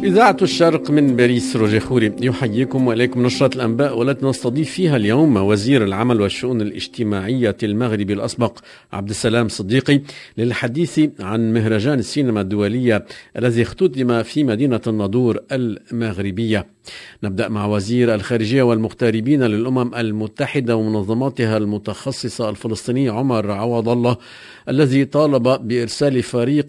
إذاعة الشرق من باريس، روجي خوري يحييكم وإليكم نشرة الأنباء والتي نستضيف فيها اليوم وزير العمل والشؤون الاجتماعية المغربي الأسبق عبد السلام صديقي للحديث عن مهرجان السينما الدولية الذي اختتم في مدينة الناظور المغربية. نبدأ مع وزير الخارجية والمغتربين للأمم المتحدة ومنظماتها المتخصصة الفلسطيني عمر عوض الله، الذي طالب بإرسال فريق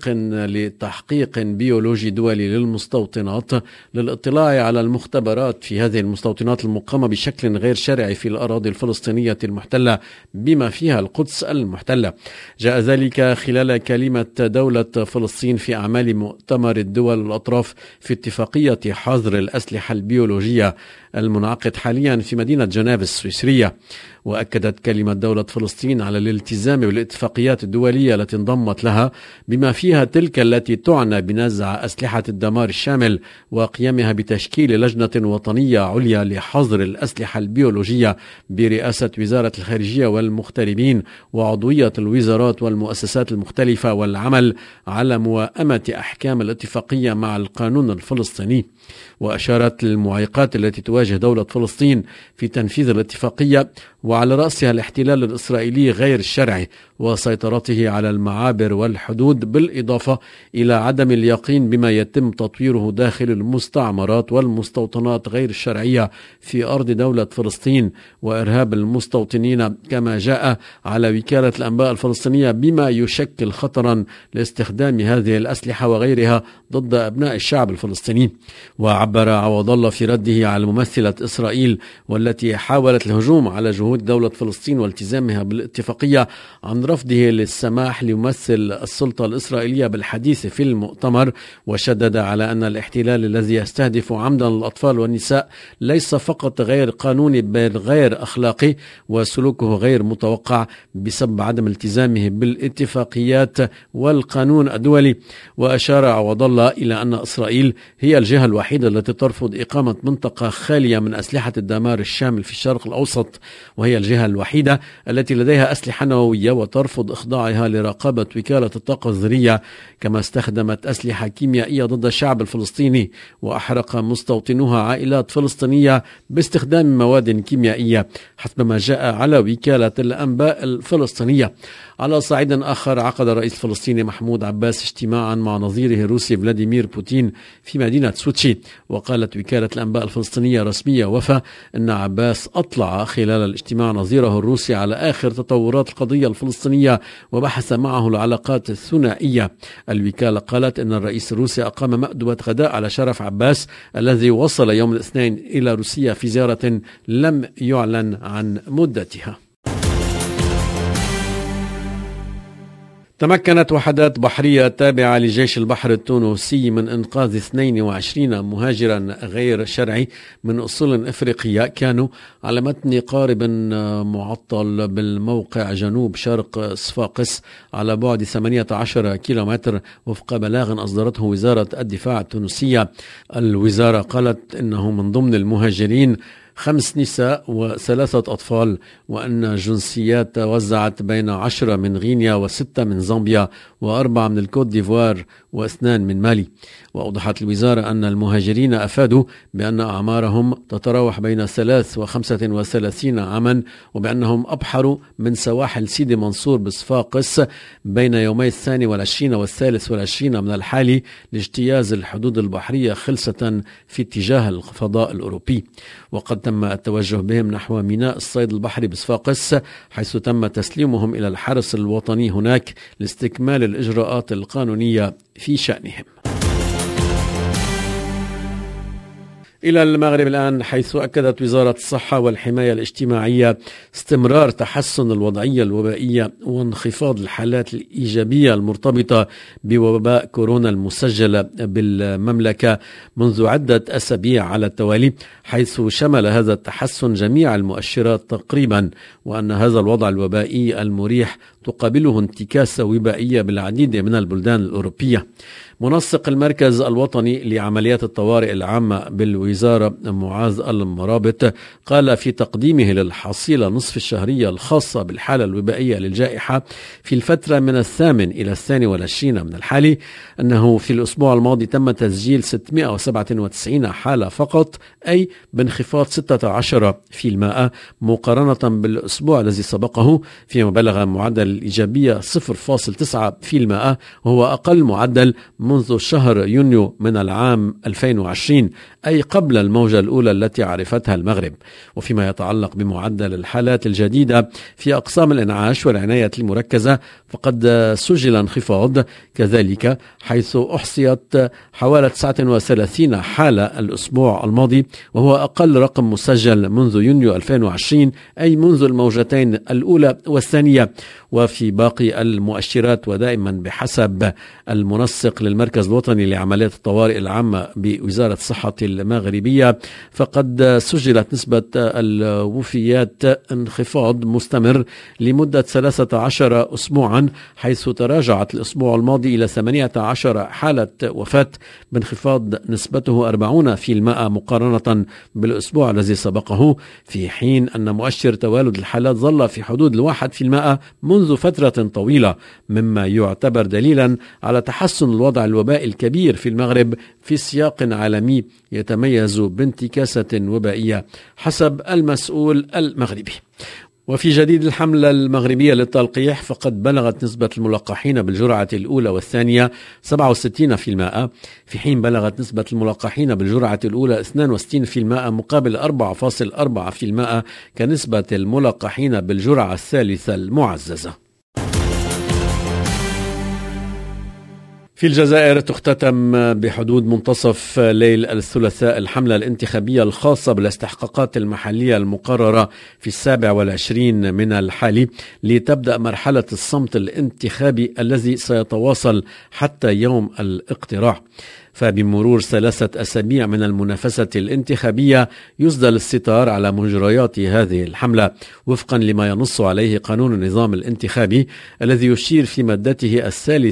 لتحقيق بيولوجي دولي للمستوطنات للاطلاع على المختبرات في هذه المستوطنات المقامة بشكل غير شرعي في الأراضي الفلسطينية المحتلة بما فيها القدس المحتلة. جاء ذلك خلال كلمة دولة فلسطين في أعمال مؤتمر الدول الأطراف في اتفاقية حظر الأسلحة البيولوجية المنعقد حاليا في مدينة جنيف السويسرية. وأكدت كلمة دولة فلسطين على الالتزام بالاتفاقيات الدولية التي انضمت لها بما فيها تلك التي تعنى بنزع أسلحة الدمار الشامل وقيامها بتشكيل لجنة وطنية عليا لحظر الأسلحة البيولوجية برئاسة وزارة الخارجية والمغتربين وعضوية الوزارات والمؤسسات المختلفة والعمل على موائمة أحكام الاتفاقية مع القانون الفلسطيني. وأشارت للمعيقات التي تواجه دولة فلسطين في تنفيذ الاتفاقية وعلى رأسها الاحتلال الإسرائيلي غير الشرعي وسيطرته على المعابر والحدود، بالإضافة إلى عدم اليقين بما يتم تطويره داخل المستعمرات والمستوطنات غير الشرعية في أرض دولة فلسطين وإرهاب المستوطنين، كما جاء على وكالة الأنباء الفلسطينية بما يشكل خطرا لاستخدام هذه الأسلحة وغيرها ضد أبناء الشعب الفلسطيني. وعبر عوض الله في رده على ممثلة إسرائيل والتي حاولت الهجوم على جهود دولة فلسطين والتزامها بالاتفاقية عن رفضه للسماح لممثل السلطة الإسرائيلية بالحديث في المؤتمر، وشدد على أن الاحتلال الذي يستهدف عمدا الأطفال والنساء ليس فقط غير قانوني بل غير أخلاقي وسلوكه غير متوقع بسبب عدم التزامه بالاتفاقيات والقانون الدولي. وأشار عوض الله إلى أن إسرائيل هي الجهة الوحيدة التي ترفض إقامة منطقة خالية من أسلحة الدمار الشامل في الشرق الأوسط، وهي الجهة الوحيدة التي لديها أسلحة نووية وترفض إخضاعها لرقابة وكالة الطاقة الذرية، كما استخدمت أسلحة كيميائية ضد الشعب الفلسطيني وأحرق مستوطنوها عائلات فلسطينية باستخدام مواد كيميائية حسب ما جاء على وكالة الأنباء الفلسطينية. على صعيد آخر، عقد الرئيس الفلسطيني محمود عباس اجتماعا مع نظيره الروسي فلاديمير بوتين في مدينة سوتشي. وقالت وكالة الأنباء الفلسطينية رسمية وفا أن عباس أطلع خلال الاجتماع نظيره الروسي على آخر تطورات القضية الفلسطينية وبحث معه العلاقات الثنائية. الوكالة قالت أن الرئيس الروسي أقام مأدبة غداء على شرف عباس الذي وصل يوم الاثنين إلى روسيا في زيارة لم يعلن عن مدتها. تمكنت وحدات بحرية تابعة لجيش البحر التونسي من إنقاذ 22 مهاجرا غير شرعي من أصول إفريقية كانوا على متن قارب معطل بالموقع جنوب شرق صفاقس على بعد 18 كيلومتر وفق بلاغ أصدرته وزارة الدفاع التونسية. الوزارة قالت إنه من ضمن المهاجرين 5 نساء و3 أطفال، وأن جنسيات توزعت بين 10 من غينيا و6 من زامبيا و4 من الكوت ديفوار و2 من مالي. وأوضحت الوزارة أن المهاجرين أفادوا بأن أعمارهم تتراوح بين 3 و35 عاما، وبأنهم أبحروا من سواحل سيدي منصور بصفاقس بين يومي 22 و23 من الحالي لاجتياز الحدود البحرية خلصة في اتجاه الفضاء الأوروبي. وقد تم التوجه بهم نحو ميناء الصيد البحري بصفاقس، حيث تم تسليمهم إلى الحرس الوطني هناك لاستكمال الإجراءات القانونية في شأنهم. إلى المغرب الآن، حيث أكدت وزارة الصحة والحماية الاجتماعية استمرار تحسن الوضعية الوبائية وانخفاض الحالات الإيجابية المرتبطة بوباء كورونا المسجلة بالمملكة منذ عدة أسابيع على التوالي، حيث شمل هذا التحسن جميع المؤشرات تقريبا، وأن هذا الوضع الوبائي المريح تقابله انتكاسة وبائية بالعديد من البلدان الأوروبية. منسق المركز الوطني لعمليات الطوارئ العامة بالوزارة معاذ المرابط قال في تقديمه للحصيلة نصف الشهرية الخاصة بالحالة الوبائية للجائحة في الفترة من 8 إلى 22 من الحالي أنه في الأسبوع الماضي تم تسجيل 697 حالة فقط، أي بانخفاض 16% مقارنة بالأسبوع الذي سبقه، فيما بلغ معدل الإيجابية 0.9%، وهو أقل معدل منذ شهر يونيو من العام 2020، أي قبل الموجة الأولى التي عرفتها المغرب. وفيما يتعلق بمعدل الحالات الجديدة في أقسام الإنعاش والعناية المركزة فقد سجل انخفاض كذلك، حيث أحصيت حوالي 39 حالة الأسبوع الماضي، وهو أقل رقم مسجل منذ يونيو 2020، أي منذ الموجتين الأولى والثانية. وفي باقي المؤشرات ودائما بحسب المنسق للمركز الوطني لعمليات الطوارئ العامة بوزارة الصحة المغربية فقد سجلت نسبة الوفيات انخفاض مستمر لمدة 13 أسبوعا، حيث تراجعت الأسبوع الماضي إلى 18 حالة وفاة بانخفاض نسبته 40% مقارنة بالأسبوع الذي سبقه، في حين أن مؤشر توالد الحالات ظل في حدود 1% منذ فترة طويلة، مما يعتبر دليلا على تحسن الوضع الوبائي الكبير في المغرب في سياق عالمي يتميز بانتكاسة وبائية حسب المسؤول المغربي. وفي جديد الحملة المغربية للتلقيح فقد بلغت نسبة الملقحين بالجرعة الأولى والثانية 67%، في حين بلغت نسبة الملقحين بالجرعة الأولى 62% مقابل 4.4% كنسبة الملقحين بالجرعة الثالثة المعززة. في الجزائر تختتم بحدود منتصف ليل الثلاثاء الحملة الانتخابية الخاصة بالاستحقاقات المحلية المقررة في 27 من الحالي، لتبدأ مرحلة الصمت الانتخابي الذي سيتواصل حتى يوم الاقتراع. فبمرور 3 أسابيع من المنافسة الانتخابية يسدل الستار على مجريات هذه الحملة وفقا لما ينص عليه قانون النظام الانتخابي، الذي يشير في مادته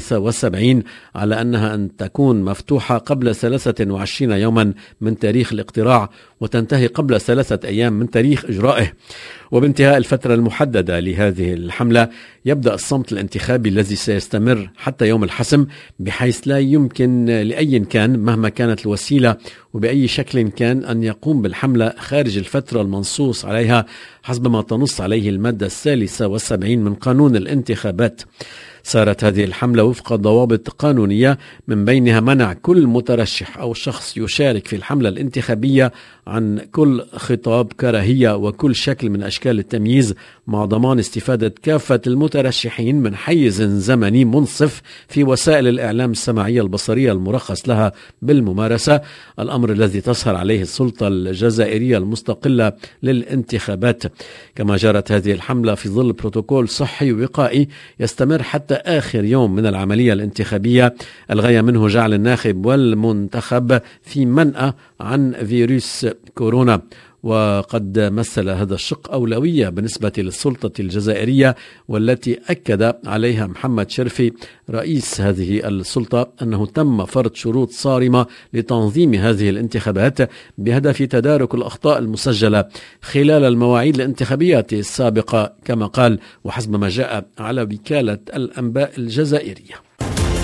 73 على أنها أن تكون مفتوحة قبل 23 يوما من تاريخ الاقتراع وتنتهي قبل 3 أيام من تاريخ إجرائه. وبانتهاء الفترة المحددة لهذه الحملة يبدأ الصمت الانتخابي الذي سيستمر حتى يوم الحسم، بحيث لا يمكن لأي كان مهما كانت الوسيلة وبأي شكل كان أن يقوم بالحملة خارج الفترة المنصوص عليها حسب ما تنص عليه المادة 73 من قانون الانتخابات. صارت هذه الحملة وفق ضوابط قانونية، من بينها منع كل مترشح أو شخص يشارك في الحملة الانتخابية عن كل خطاب كراهية وكل شكل من أشكال التمييز، مع ضمان استفادة كافة المترشحين من حيز زمني منصف في وسائل الإعلام السماعية البصرية المرخص لها بالممارسة، الأمر الذي تسهر عليه السلطة الجزائرية المستقلة للانتخابات. كما جرت هذه الحملة في ظل بروتوكول صحي وقائي يستمر حتى آخر يوم من العملية الانتخابية، الغاية منه جعل الناخب والمنتخب في منأى عن فيروس كورونا. وقد مثل هذا الشق أولوية بالنسبة للسلطة الجزائرية، والتي أكد عليها محمد شرفي رئيس هذه السلطة أنه تم فرض شروط صارمة لتنظيم هذه الانتخابات بهدف تدارك الأخطاء المسجلة خلال المواعيد الانتخابية السابقة، كما قال وحسب ما جاء على وكالة الأنباء الجزائرية.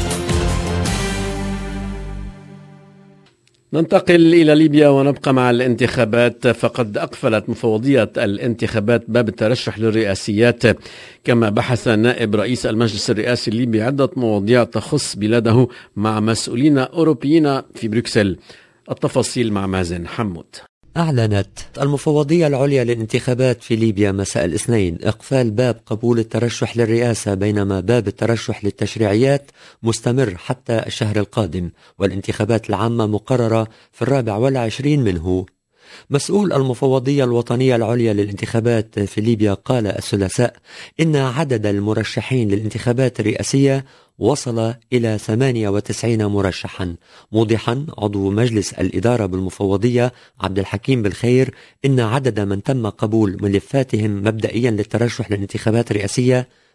ننتقل إلى ليبيا ونبقى مع الانتخابات، فقد أقفلت مفوضية الانتخابات باب الترشح للرئاسيات، كما بحث نائب رئيس المجلس الرئاسي الليبي عدة مواضيع تخص بلاده مع مسؤولين أوروبيين في بروكسل. التفاصيل مع مازن حمود. أعلنت المفوضية العليا للانتخابات في ليبيا مساء الاثنين إقفال باب قبول الترشح للرئاسة، بينما باب الترشح للتشريعيات مستمر حتى الشهر القادم، والانتخابات العامة مقررة في 24 منه. مسؤول المفوضية الوطنية العليا للانتخابات في ليبيا قال الثلاثاء إن عدد المرشحين للانتخابات الرئاسية وصل إلى 98 مرشحا، موضحا عضو مجلس الإدارة بالمفوضية عبد الحكيم بالخير إن عدد من تم قبول ملفاتهم مبدئيا للترشح للانتخابات الرئاسية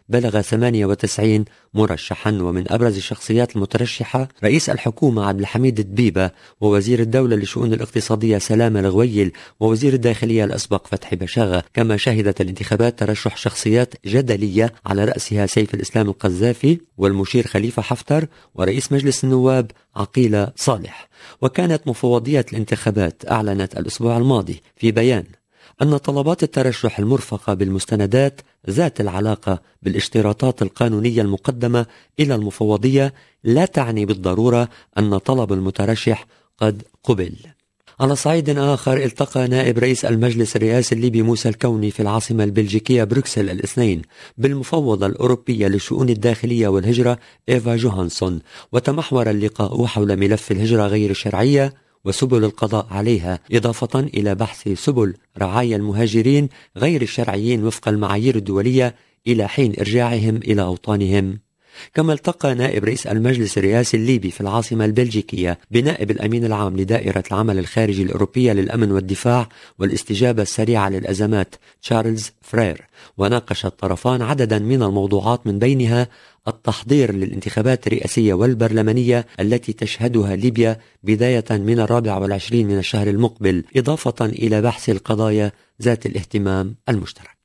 بلغ 98 مرشحا، ومن أبرز الشخصيات المترشحة رئيس الحكومة عبد الحميد دبيبة، ووزير الدولة للشؤون الاقتصادية سلامة الغويل، ووزير الداخلية الأسبق فتحي بشاغة. كما شهدت الانتخابات ترشح شخصيات جدلية على رأسها سيف الإسلام القذافي والمشير خليفة حفتر ورئيس مجلس النواب عقيلة صالح. وكانت مفوضية الانتخابات أعلنت الأسبوع الماضي في بيان أن طلبات الترشح المرفقة بالمستندات ذات العلاقة بالاشتراطات القانونية المقدمة إلى المفوضية لا تعني بالضرورة أن طلب المترشح قد قبل. على صعيد آخر، التقى نائب رئيس المجلس الرئاسي الليبي موسى الكوني في العاصمة البلجيكية بروكسل الاثنين بالمفوضة الأوروبية للشؤون الداخلية والهجرة إيفا جوهانسون، وتمحور اللقاء حول ملف الهجرة غير الشرعية وسبل القضاء عليها، إضافة إلى بحث سبل رعايا المهاجرين غير الشرعيين وفق المعايير الدولية إلى حين إرجاعهم إلى أوطانهم. كما التقى نائب رئيس المجلس الرئاسي الليبي في العاصمة البلجيكية بنائب الأمين العام لدائرة العمل الخارجي الأوروبية للأمن والدفاع والاستجابة السريعة للأزمات تشارلز فرير، وناقش الطرفان عددا من الموضوعات من بينها التحضير للانتخابات الرئاسية والبرلمانية التي تشهدها ليبيا بداية من 24 من الشهر المقبل، إضافة إلى بحث القضايا ذات الاهتمام المشترك.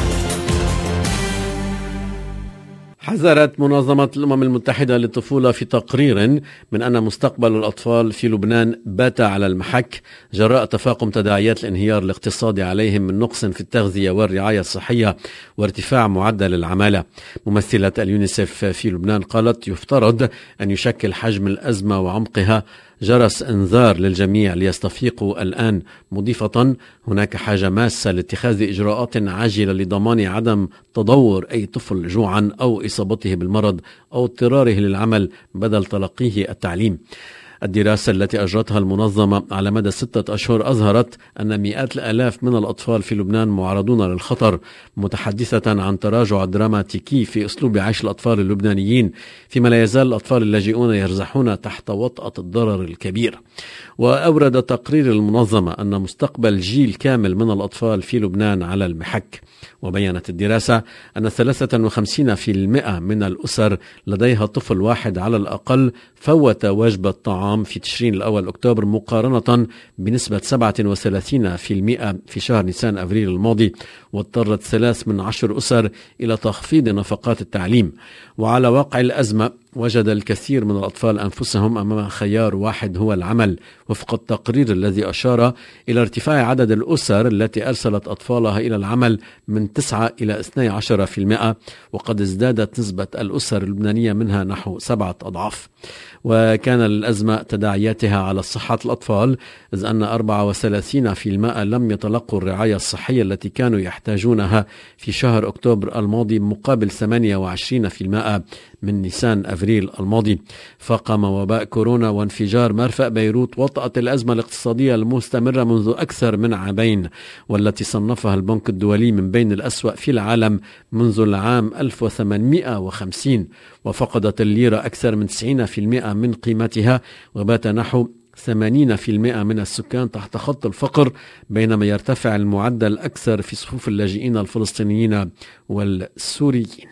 حذرت منظمة الأمم المتحدة للطفولة في تقرير من أن مستقبل الأطفال في لبنان بات على المحك جراء تفاقم تداعيات الانهيار الاقتصادي عليهم من نقص في التغذية والرعاية الصحية وارتفاع معدل العمالة. ممثلة اليونيسف في لبنان قالت يفترض أن يشكل حجم الأزمة وعمقها جرس انذار للجميع ليستفيقوا الآن، مضيفة هناك حاجة ماسة لاتخاذ إجراءات عاجلة لضمان عدم تدور أي طفل جوعا أو إصابته بالمرض أو اضطراره للعمل بدل تلقيه التعليم. الدراسة التي أجرتها المنظمة على مدى 6 أشهر أظهرت أن مئات الآلاف من الأطفال في لبنان معرضون للخطر، متحدثة عن تراجع دراماتيكي في أسلوب عيش الأطفال اللبنانيين، فيما لا يزال الأطفال اللاجئون يرزحون تحت وطأة الضرر الكبير. وأورد تقرير المنظمة أن مستقبل جيل كامل من الأطفال في لبنان على المحك. وبيّنت الدراسة أن 53% من الأسر لديها طفل واحد على الأقل فوت وجبة طعام في تشرين الأول أكتوبر، مقارنة بنسبة 37% في شهر نيسان أفريل الماضي، واضطرت 3 من 10 أسر إلى تخفيض نفقات التعليم. وعلى واقع الأزمة وجد الكثير من الأطفال أنفسهم أمام خيار واحد هو العمل، وفق التقرير الذي أشار إلى ارتفاع عدد الأسر التي أرسلت أطفالها إلى العمل من 9 إلى 12%، وقد ازدادت نسبة الأسر اللبنانية منها نحو 7 أضعاف. وكان الأزمة تداعياتها على صحة الأطفال، إذ أن 34% لم يتلقوا الرعاية الصحية التي كانوا يحتاجونها في شهر أكتوبر الماضي، مقابل 28% من نيسان أفريل الماضي. فقام وباء كورونا وانفجار مرفأ بيروت وطأة الأزمة الاقتصادية المستمرة منذ أكثر من عامين، والتي صنفها البنك الدولي من بين الأسوأ في العالم منذ العام 1850. وفقدت الليرة أكثر من 90% من قيمتها، وبات نحو 80% من السكان تحت خط الفقر، بينما يرتفع المعدل أكثر في صفوف اللاجئين الفلسطينيين والسوريين.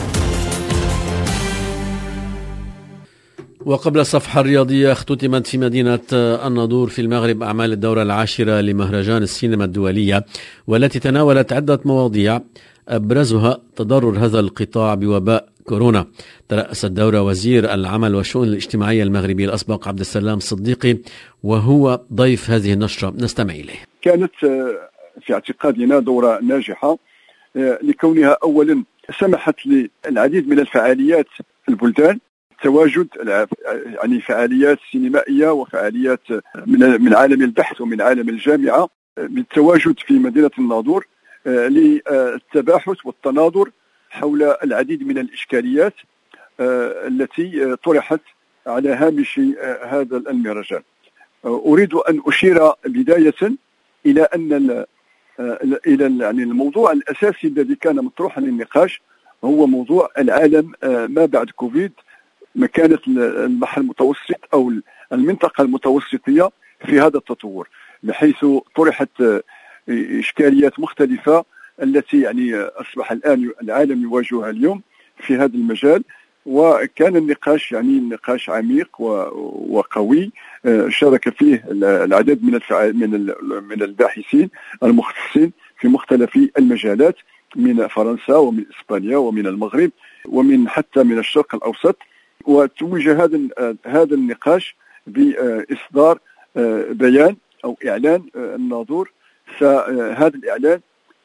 وقبل الصفحة الرياضية، اختتمت في مدينة الناظور في المغرب أعمال الدورة 10 لمهرجان السينما الدولية، والتي تناولت عدة مواضيع أبرزها تضرر هذا القطاع بوباء كورونا. ترأس الدورة وزير العمل والشؤون الاجتماعية المغربي الأسبق عبد السلام صديقي، وهو ضيف هذه النشرة، نستمع إليه. كانت في اعتقادنا دورة ناجحة لكونها أولا سمحت للعديد من الفعاليات في البلدان، تواجد يعني فعاليات سينمائية وفعاليات من عالم البحث ومن عالم الجامعة بالتواجد في مدينة الناظور للتباحث والتناظر حول العديد من الإشكاليات التي طرحت على هامش هذا المهرجان. أريد أن أشير بداية إلى أن يعني الموضوع الأساسي الذي كان مطروحا للنقاش هو موضوع العالم ما بعد كوفيد، مكانة البحر المتوسط أو المنطقة المتوسطية في هذا التطور، بحيث طرحت إشكاليات مختلفة التي يعني أصبح الآن العالم يواجهها اليوم في هذا المجال. وكان النقاش يعني نقاش عميق وقوي، شارك فيه العدد من الباحثين المختصين في مختلف المجالات من فرنسا ومن إسبانيا ومن المغرب ومن حتى من الشرق الأوسط. وتوج هذا النقاش بإصدار بيان أو إعلان الناظور. هذا الإعلان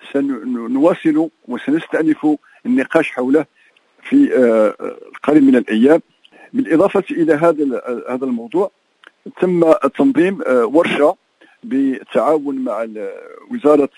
سنواصل وسنستأنف النقاش حوله في القريب من الأيام. بالإضافة إلى هذا الموضوع تم تنظيم ورشة بالتعاون مع وزارة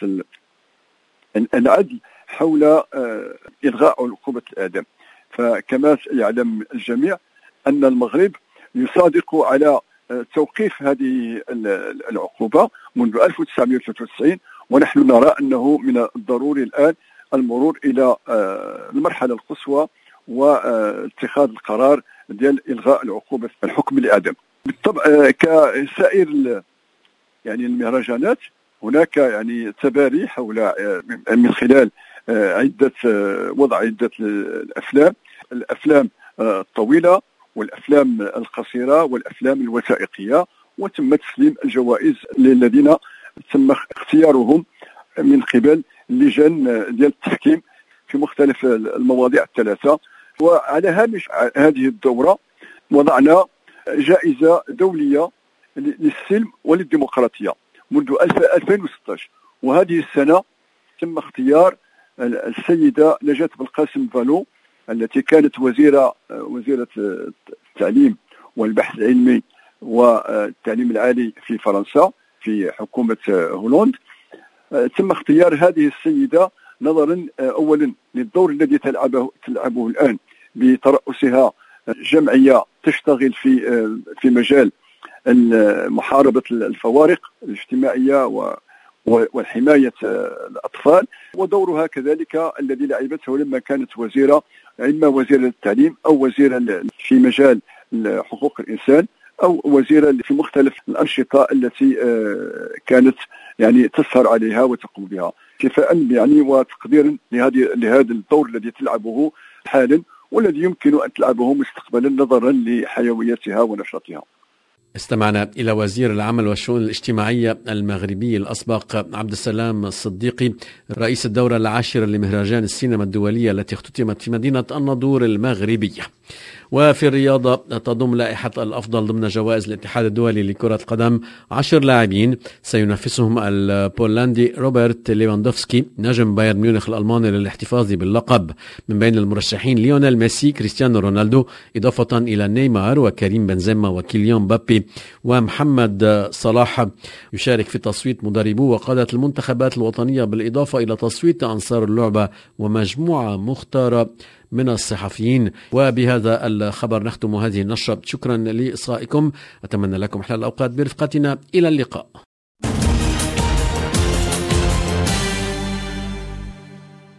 العدل حول إلغاء عقوبة الإعدام. فكما يعلم الجميع أن المغرب يصادق على توقيف هذه العقوبة منذ 1993، ونحن نرى أنه من الضروري الآن المرور إلى المرحلة القصوى واتخاذ القرار ديال إلغاء العقوبة الحكم بالإعدام. بالطبع كسائر يعني المهرجانات هناك يعني تباري حول من خلال وضع عدة الأفلام الطويلة والأفلام القصيرة والأفلام الوثائقية، وتم تسليم الجوائز للذين تم اختيارهم من قبل لجان ديال التحكيم في مختلف المواضيع الثلاثة. وعلى هامش هذه الدورة وضعنا جائزة دولية للسلم وللديمقراطية منذ 2016، وهذه السنة تم اختيار السيدة نجاة بالقاسم فالو التي كانت وزيرة التعليم والبحث العلمي والتعليم العالي في فرنسا في حكومة هولندا. تم اختيار هذه السيدة نظرا أولا للدور الذي تلعبه الآن بترأسها جمعية تشتغل في مجال محاربة الفوارق الاجتماعية والحماية الأطفال، ودورها كذلك الذي لعبته لما كانت وزيرة، إما وزيرة التعليم أو وزيرة في مجال حقوق الإنسان أو وزيرة في مختلف الأنشطة التي كانت يعني تسهر عليها وتقوم بها، كفاء يعني وتقديرا لهذا الدور الذي تلعبه حالا والذي يمكن أن تلعبه مستقبلا نظرا لحيويتها ونشاطها. استمعنا إلى وزير العمل والشؤون الاجتماعية المغربي الأسبق عبد السلام الصديقي رئيس الدورة العاشرة لمهرجان السينما الدولية التي اختتمت في مدينة الناظور المغربية. وفي الرياضة تضم لائحة الأفضل ضمن جوائز الاتحاد الدولي لكرة القدم 10 لاعبين سينافسهم البولندي روبرت ليفاندوفسكي نجم بايرن ميونخ الألماني للاحتفاظ باللقب. من بين المرشحين ليونيل ميسي، كريستيانو رونالدو، إضافة إلى نيمار وكريم بنزيما وكيليان مبابي ومحمد صلاح. يشارك في تصويت مدربو وقادة المنتخبات الوطنية بالإضافة إلى تصويت أنصار اللعبة ومجموعة مختارة من الصحفيين. وبهذا الخبر نختم هذه النشرة. شكرا لإصغائكم، أتمنى لكم أحلى الأوقات برفقتنا. إلى اللقاء.